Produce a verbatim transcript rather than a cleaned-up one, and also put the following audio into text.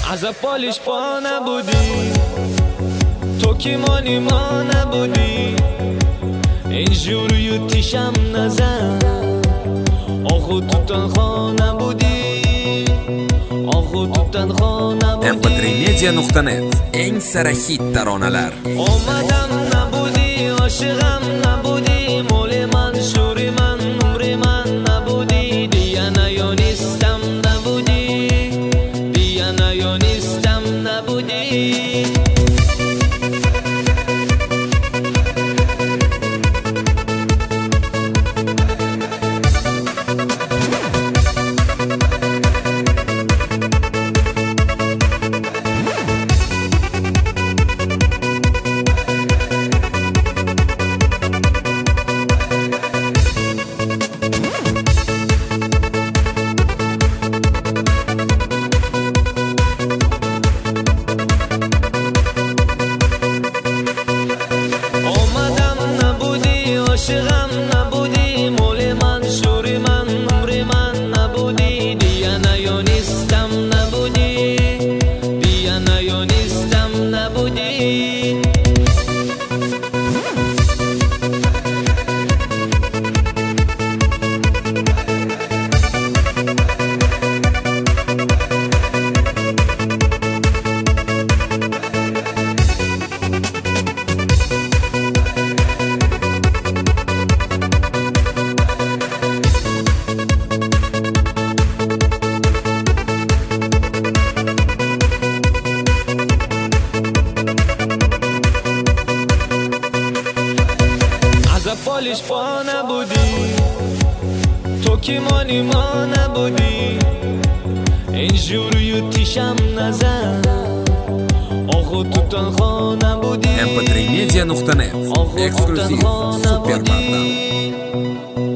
از پالش پا نبودی، تو که مانی ما نبودی، اینجوری تیشم نزن. آخو تو تنها نبودی، آخو تو تنها نبودی. ام پی تری media نقطه net eng sara hit taronalar. اومدم نبودی، عاشقم نبودی، مول من شوری من عمر من نبودی. دیگه نیانیستم نبودی، دیگه نیانیستم نبودی. عاشقم نبودی، مول من شوری من عمر من نبودی. دیگه نیانیستم نبودی، دیگه نیانیستم نبودی. پالش پا نبودی، تو که مانی ما نبودی، اینجوری تیشم نزن. آخو تو تنها نبودی، ام پی تری media نقطه net ekskluziv super bardan.